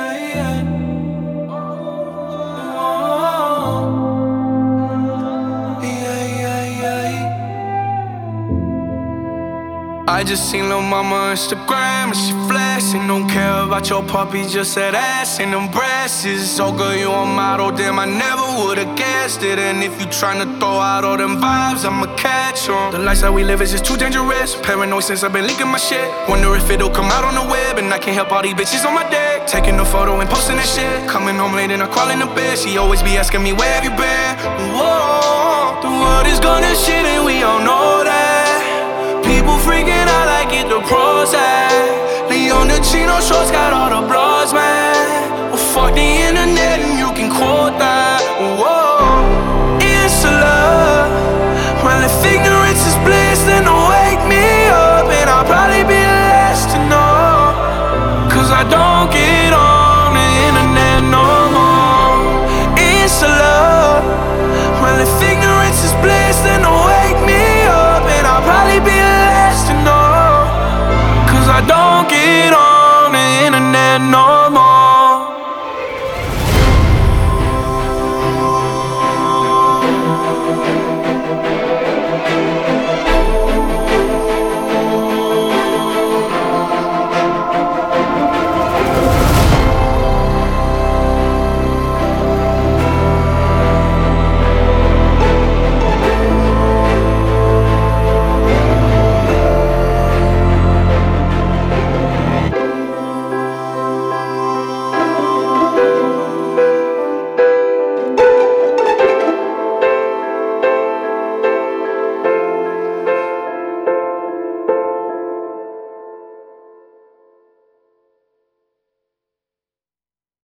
I just seen lil' mama on Instagram and she flashing. Don't care about your puppy, just that ass and them breasts. So good you a model, damn I never would've guessed it. And if you tryna throw out all them vibes, I'ma catch 'em. The lifestyle we live is just too dangerous. Paranoid since I've been leaking my shit. Wonder if it'll come out on the web. And I can't help all these bitches on my deck, taking a photo and posting that shit. Coming home late and I crawl in the bed. She always be asking me where have you been. Whoa, the world is gonna shit and we all know that. People freaking out like it the pros at. Leon the Chino shorts got all the blogs, man. Well, fuck the internet and you can quote that. Whoa, it's a love. Well, if ignorance is bliss, then don't wake me up. And I'll probably be the last to know, cause I don't get on the internet no more. It's a love. Well, if ignorance is bliss, then don't wake me up. And I'll probably be the last to know, cause I don't get on the internet no more.